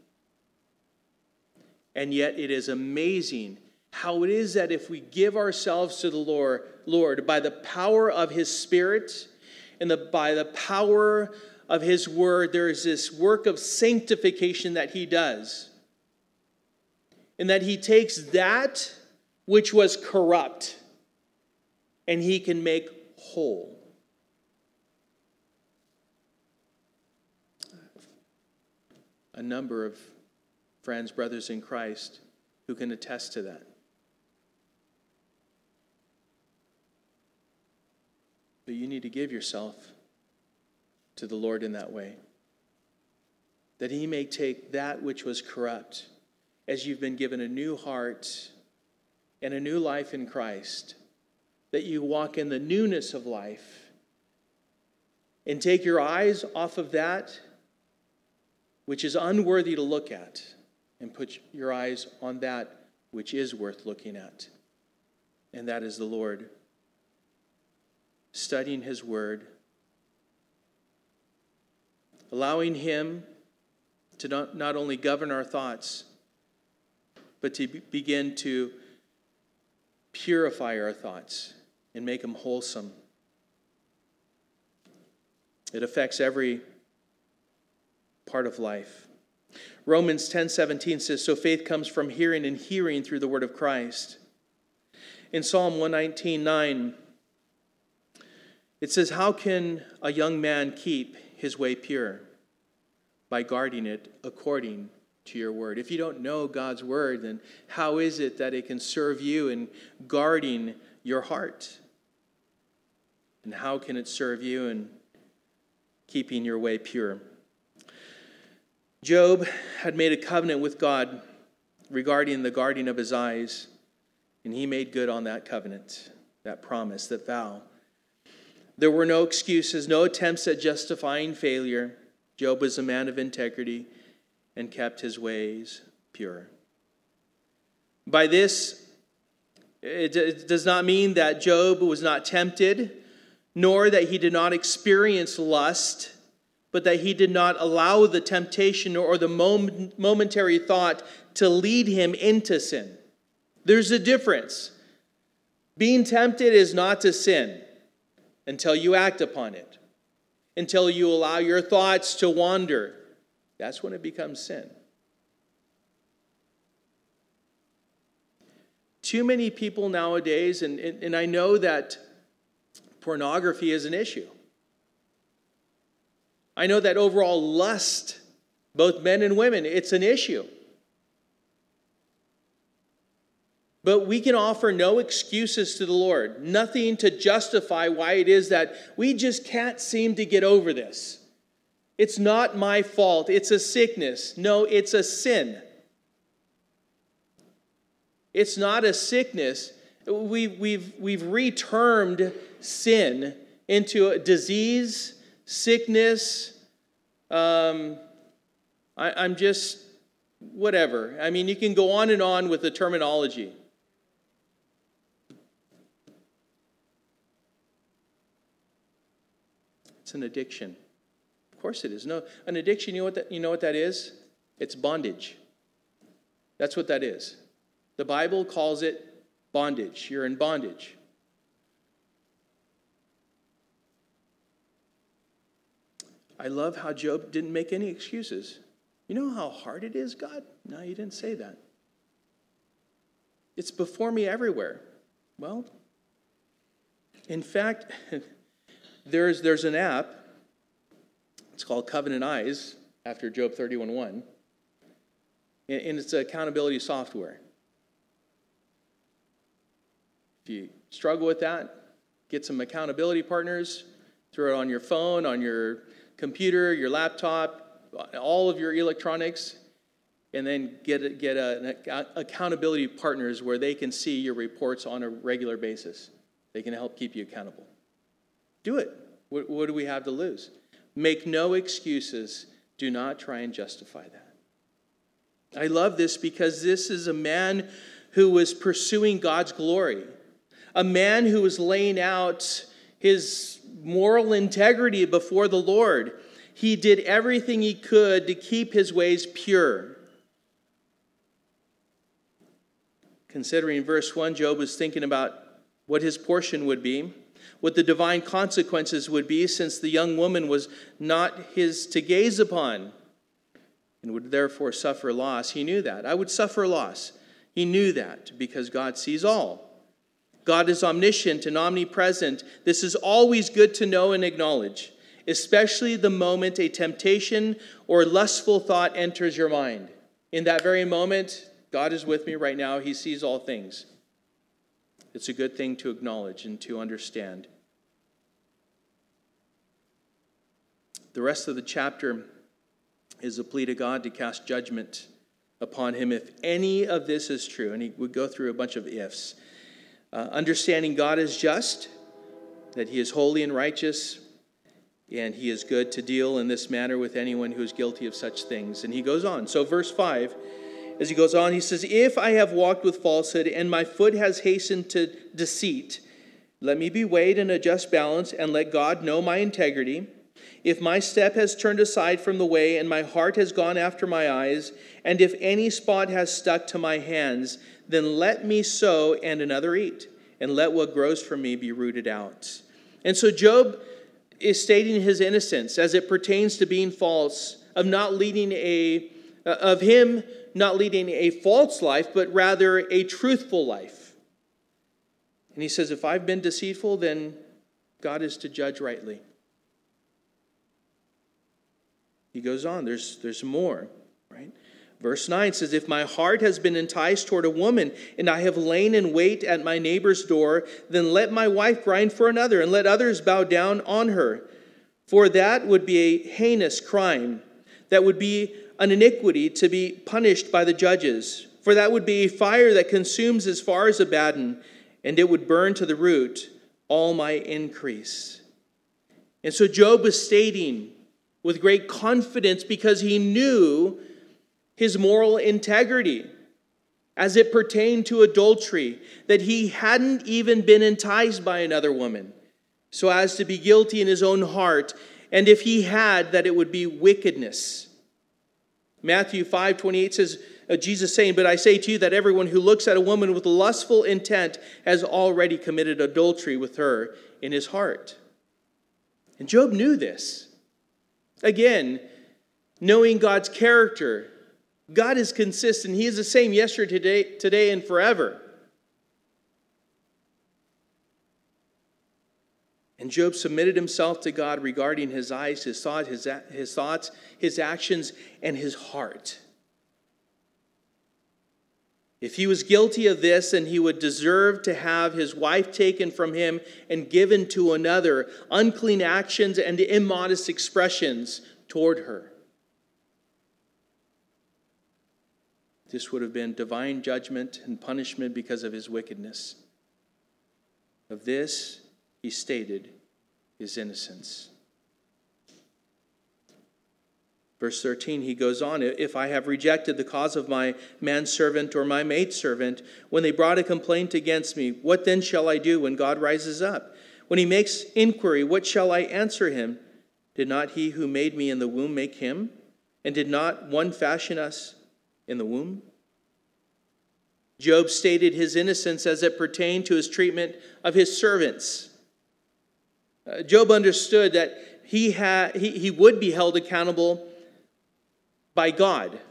And yet it is amazing how it is that if we give ourselves to the Lord by the power of His Spirit and by the power of His Word, there is this work of sanctification that He does. And that He takes that which was corrupt and He can make whole. A number of friends, brothers in Christ, who can attest to that. But you need to give yourself to the Lord in that way, that He may take that which was corrupt, as you've been given a new heart and a new life in Christ, that you walk in the newness of life and take your eyes off of that which is unworthy to look at and put your eyes on that which is worth looking at, and that is the Lord. Studying His Word, allowing Him to not only govern our thoughts, but to begin to purify our thoughts and make them wholesome. It affects every part of life. Romans 10:17 says, "So faith comes from hearing, and hearing through the word of Christ." In Psalm 119:9, it says, "How can a young man keep his way pure? By guarding it according to your word." If you don't know God's word, then how is it that it can serve you in guarding your heart? And how can it serve you in keeping your way pure? Job had made a covenant with God regarding the guarding of his eyes, and he made good on that covenant, that promise, that vow. There were no excuses, no attempts at justifying failure. Job was a man of integrity and kept his ways pure. By this, it does not mean that Job was not tempted, nor that he did not experience lust, but that he did not allow the temptation or the momentary thought to lead him into sin. There's a difference. Being tempted is not to sin until you act upon it, until you allow your thoughts to wander. That's when it becomes sin. Too many people nowadays, and I know that pornography is an issue. I know that overall lust, both men and women, it's an issue. But we can offer no excuses to the Lord, nothing to justify why it is that we just can't seem to get over this. It's not my fault. It's a sickness. No, it's a sin. It's not a sickness. We've retermed sin into a disease, sickness. I'm just whatever. I mean, you can go on and on with the terminology. It's an addiction. Of course it is. No, an addiction, you know what that is? It's bondage. That's what that is. The Bible calls it bondage. You're in bondage. I love how Job didn't make any excuses. You know how hard it is, God? No, you didn't say that. It's before me everywhere. Well, in fact, there's an app. It's called Covenant Eyes, after Job 31:1. And it's accountability software. If you struggle with that, get some accountability partners, throw it on your phone, on your computer, your laptop, all of your electronics, and then get accountability partners where they can see your reports on a regular basis. They can help keep you accountable. Do it. What do we have to lose? Make no excuses. Do not try and justify that. I love this because this is a man who was pursuing God's glory. A man who was laying out his moral integrity before the Lord. He did everything he could to keep his ways pure. Considering verse 1, Job was thinking about what his portion would be, what the divine consequences would be, since the young woman was not his to gaze upon and would therefore suffer loss. He knew that. I would suffer loss. He knew that because God sees all. God is omniscient and omnipresent. This is always good to know and acknowledge, especially the moment a temptation or lustful thought enters your mind. In that very moment, God is with me right now. He sees all things. It's a good thing to acknowledge and to understand. The rest of the chapter is a plea to God to cast judgment upon him if any of this is true. And he would go through a bunch of ifs. Understanding God is just, that he is holy and righteous, and he is good to deal in this manner with anyone who is guilty of such things. And he goes on. So verse 5, as he goes on, he says, if I have walked with falsehood and my foot has hastened to deceit, let me be weighed in a just balance and let God know my integrity. If my step has turned aside from the way and my heart has gone after my eyes, and if any spot has stuck to my hands, then let me sow and another eat, and let what grows from me be rooted out. And so Job is stating his innocence as it pertains to being false, of him not leading a false life, but rather a truthful life. And he says, if I've been deceitful, then God is to judge rightly. He goes on, there's more, right? Verse 9 says, if my heart has been enticed toward a woman, and I have lain in wait at my neighbor's door, then let my wife grind for another, and let others bow down on her. For that would be a heinous crime. That would be an iniquity to be punished by the judges. For that would be a fire that consumes as far as Abaddon, and it would burn to the root all my increase. And so Job was stating with great confidence, because he knew his moral integrity as it pertained to adultery, that he hadn't even been enticed by another woman so as to be guilty in his own heart, and if he had, that it would be wickedness. Matthew 5:28 says, Jesus saying, but I say to you that everyone who looks at a woman with lustful intent has already committed adultery with her in his heart. And Job knew this. Again, knowing God's character, God is consistent. He is the same yesterday, today, and forever. And Job submitted himself to God regarding his eyes, his thoughts, his actions, and his heart. If he was guilty of this, then he would deserve to have his wife taken from him and given to another, unclean actions and immodest expressions toward her. This would have been divine judgment and punishment because of his wickedness. Of this, he stated his innocence. Verse 13, he goes on, if I have rejected the cause of my manservant or my maidservant, when they brought a complaint against me, what then shall I do when God rises up? When he makes inquiry, what shall I answer him? Did not he who made me in the womb make him? And did not one fashion us in the womb? Job stated his innocence as it pertained to his treatment of his servants. Job understood that he would be held accountable by God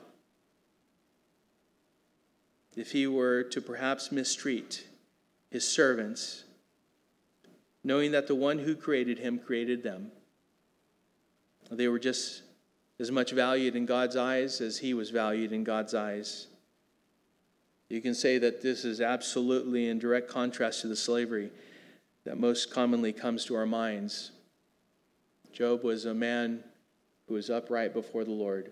if he were to perhaps mistreat his servants, knowing that the one who created him created them. They were just as much valued in God's eyes as he was valued in God's eyes. You can say that this is absolutely in direct contrast to the slavery that most commonly comes to our minds. Job was a man who was upright before the Lord.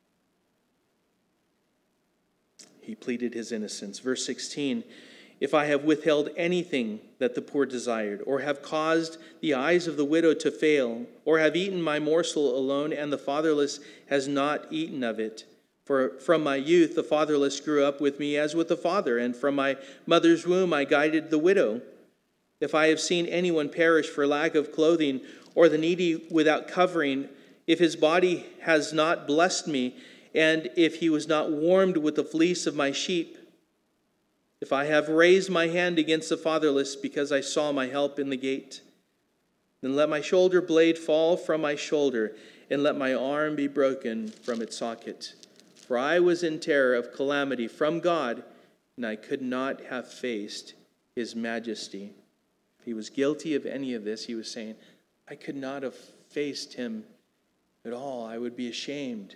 He pleaded his innocence. Verse 16, if I have withheld anything that the poor desired, or have caused the eyes of the widow to fail, or have eaten my morsel alone, and the fatherless has not eaten of it. For from my youth the fatherless grew up with me as with a father, and from my mother's womb I guided the widow. If I have seen anyone perish for lack of clothing, or the needy without covering, if his body has not blessed me, and if he was not warmed with the fleece of my sheep, if I have raised my hand against the fatherless because I saw my help in the gate, then let my shoulder blade fall from my shoulder, and let my arm be broken from its socket. For I was in terror of calamity from God, and I could not have faced his majesty. If he was guilty of any of this, he was saying, I could not have faced him at all. I would be ashamed.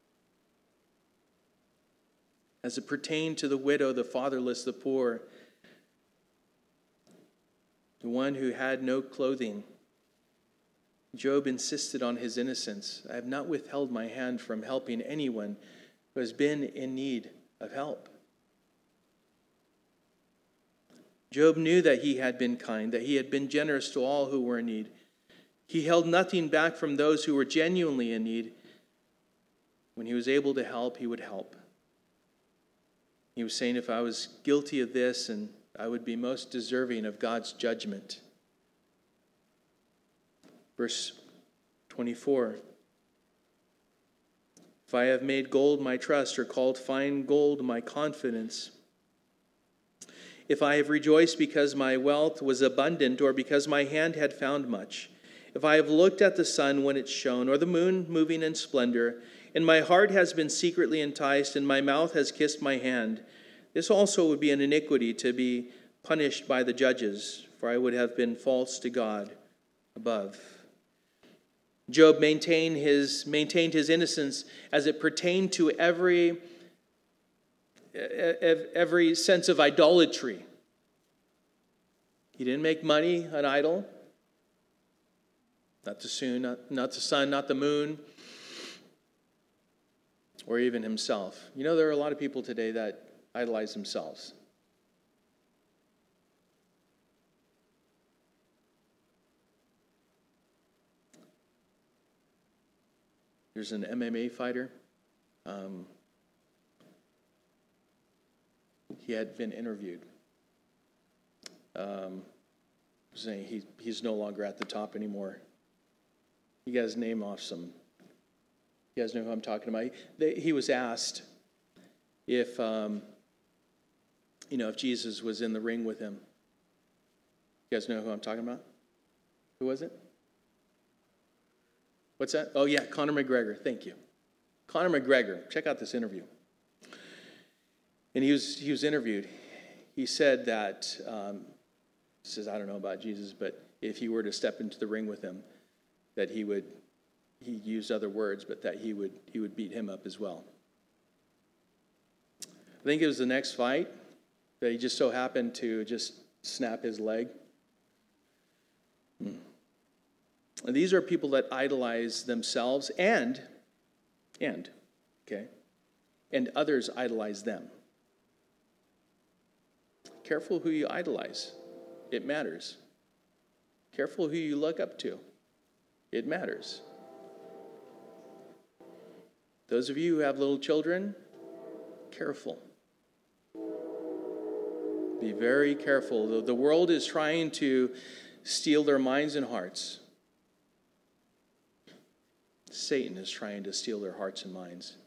As it pertained to the widow, the fatherless, the poor, the one who had no clothing, Job insisted on his innocence. I have not withheld my hand from helping anyone who has been in need of help. Job knew that he had been kind, that he had been generous to all who were in need. He held nothing back from those who were genuinely in need. When he was able to help, he would help. He was saying, if I was guilty of this, and I would be most deserving of God's judgment. Verse 24. If I have made gold my trust, or called fine gold my confidence, if I have rejoiced because my wealth was abundant, or because my hand had found much, if I have looked at the sun when it shone, or the moon moving in splendor, and my heart has been secretly enticed, and my mouth has kissed my hand, this also would be an iniquity to be punished by the judges, for I would have been false to God above. Job maintained his innocence as it pertained to every sense of idolatry. He didn't make money an idol. Not the sun, not the moon, or even himself. You know, there are a lot of people today that idolize themselves. There's an MMA fighter. He had been interviewed. Saying he's no longer at the top anymore. You guys name off some. You guys know who I'm talking about. He was asked if if Jesus was in the ring with him. You guys know who I'm talking about? Who was it? What's that? Oh yeah, Conor McGregor. Thank you, Conor McGregor. Check out this interview. And he was interviewed. He said that says, I don't know about Jesus, but if he were to step into the ring with him, that he used other words, but that he would beat him up as well. I think it was the next fight that he just so happened to just snap his leg. And these are people that idolize themselves and others idolize them. Careful who you idolize. It matters. Careful who you look up to. It matters. Those of you who have little children, careful. Be very careful. The world is trying to steal their minds and hearts. Satan is trying to steal their hearts and minds.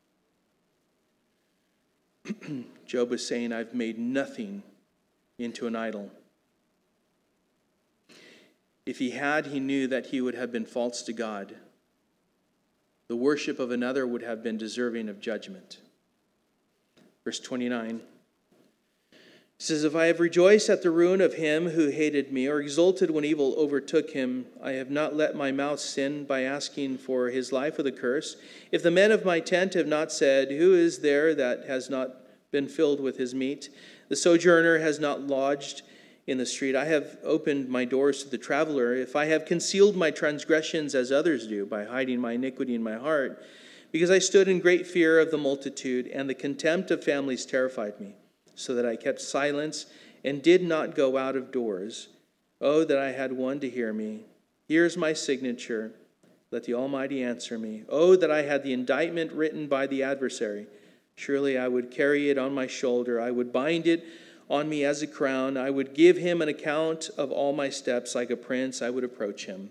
Job was saying, I've made nothing into an idol. If he had, he knew that he would have been false to God. The worship of another would have been deserving of judgment. Verse 29 says, if I have rejoiced at the ruin of him who hated me, or exulted when evil overtook him, I have not let my mouth sin by asking for his life with a curse. If the men of my tent have not said, who is there that has not been filled with his meat? The sojourner has not lodged in the street. I have opened my doors to the traveler. If I have concealed my transgressions as others do, by hiding my iniquity in my heart, because I stood in great fear of the multitude, and the contempt of families terrified me, so that I kept silence and did not go out of doors. Oh, that I had one to hear me. Here's my signature. Let the Almighty answer me. Oh, that I had the indictment written by the adversary. Surely I would carry it on my shoulder. I would bind it on me as a crown. I would give him an account of all my steps. Like a prince, I would approach him.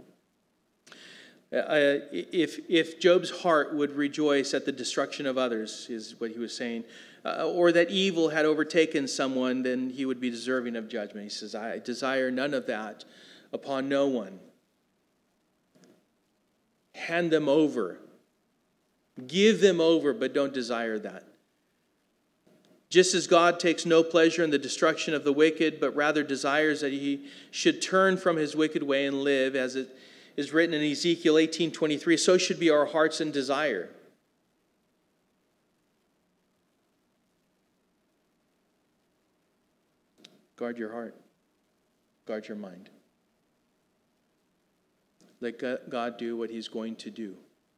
If Job's heart would rejoice at the destruction of others, is what he was saying, or that evil had overtaken someone, then he would be deserving of judgment. He says, I desire none of that upon no one. Hand them over. Give them over, but don't desire that. Just as God takes no pleasure in the destruction of the wicked, but rather desires that he should turn from his wicked way and live, as it is written in Ezekiel 18:23, so should be our hearts and desire. Guard your heart. Guard your mind. Let God do what he's going to do.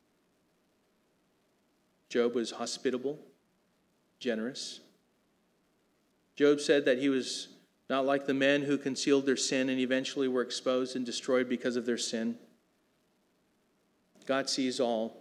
Job was hospitable, generous. Job said that he was not like the men who concealed their sin and eventually were exposed and destroyed because of their sin. God sees all.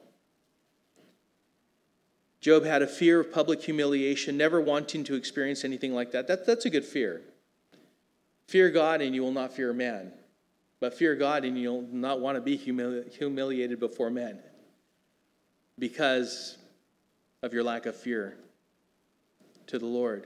Job had a fear of public humiliation, never wanting to experience anything like that. That's a good fear. Fear God and you will not fear man. But fear God and you'll not want to be humiliated before men because of your lack of fear to the Lord.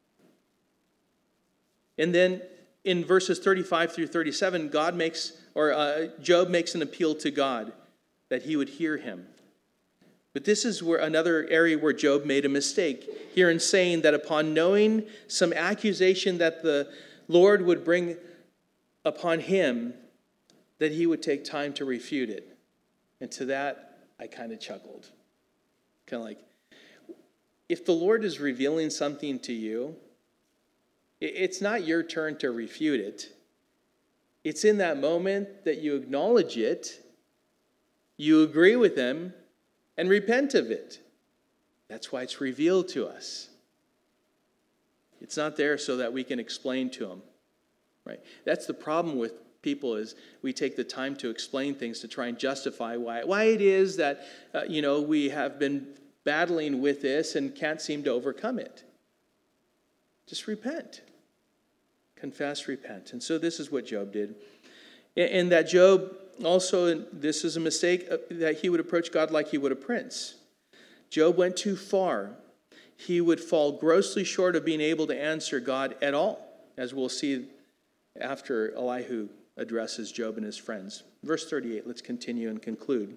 And then in verses 35 through 37, Job makes an appeal to God that he would hear him. But this is another area where Job made a mistake here in saying that upon knowing some accusation that the Lord would bring upon him, that he would take time to refute it. And to that, I kind of chuckled. Kind of like, if the Lord is revealing something to you, it's not your turn to refute it. It's in that moment that you acknowledge it, you agree with him, and repent of it. That's why it's revealed to us. It's not there so that we can explain to him. Right? That's the problem with people, is we take the time to explain things to try and justify why it is that we have been battling with this and can't seem to overcome it. Just repent. Confess, repent. And so this is what Job did. And that Job also, and this is a mistake, that he would approach God like he would a prince. Job went too far. He would fall grossly short of being able to answer God at all, as we'll see after Elihu addresses Job and his friends. Verse 38, let's continue and conclude.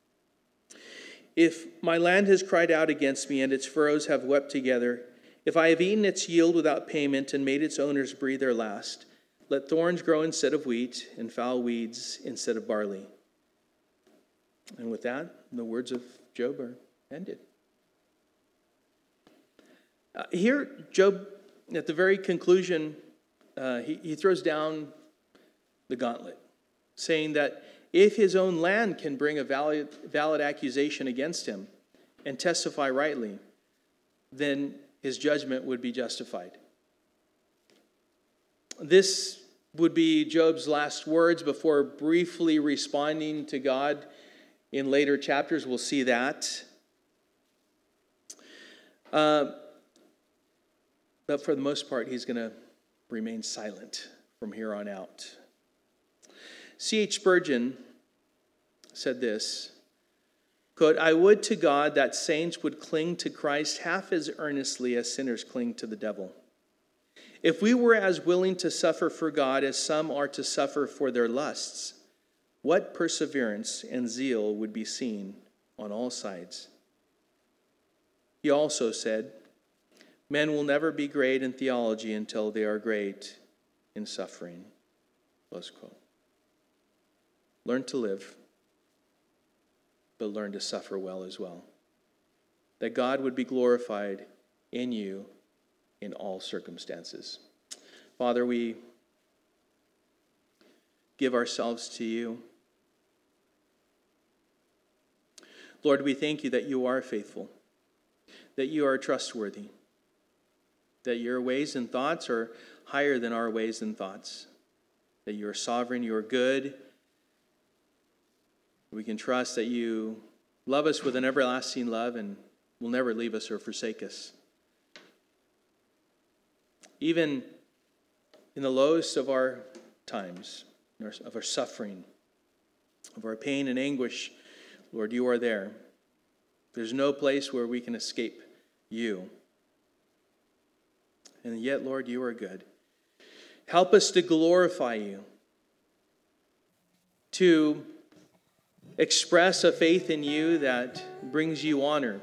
If my land has cried out against me and its furrows have wept together, if I have eaten its yield without payment and made its owners breathe their last, let thorns grow instead of wheat and foul weeds instead of barley. And with that, the words of Job are ended. Here, Job, at the very conclusion, he throws down the gauntlet, saying that if his own land can bring a valid accusation against him and testify rightly, then his judgment would be justified. This would be Job's last words before briefly responding to God in later chapters. We'll see that. But for the most part, he's going to remain silent from here on out. C.H. Spurgeon said this, quote, I would to God that saints would cling to Christ half as earnestly as sinners cling to the devil. If we were as willing to suffer for God as some are to suffer for their lusts, what perseverance and zeal would be seen on all sides? He also said, men will never be great in theology until they are great in suffering. Close quote. Learn to live, but learn to suffer well as well. That God would be glorified in you in all circumstances. Father, we give ourselves to you. Lord, we thank you that you are faithful, that you are trustworthy, that your ways and thoughts are higher than our ways and thoughts, that you are sovereign, you are good. We can trust that you love us with an everlasting love and will never leave us or forsake us. Even in the lowest of our times, of our suffering, of our pain and anguish, Lord, you are there. There's no place where we can escape you. And yet, Lord, you are good. Help us to glorify you, to express a faith in you that brings you honor.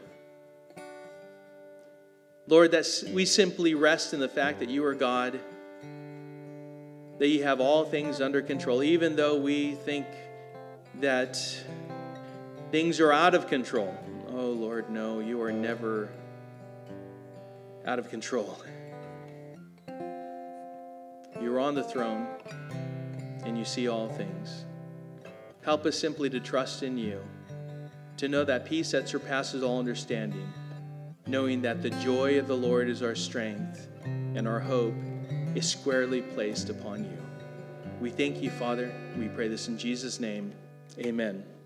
Lord, that we simply rest in the fact that you are God, that you have all things under control, even though we think that things are out of control. Oh, Lord, no, you are never out of control. You're on the throne, and you see all things. Help us simply to trust in you, to know that peace that surpasses all understanding, knowing that the joy of the Lord is our strength and our hope is squarely placed upon you. We thank you, Father. We pray this in Jesus' name. Amen.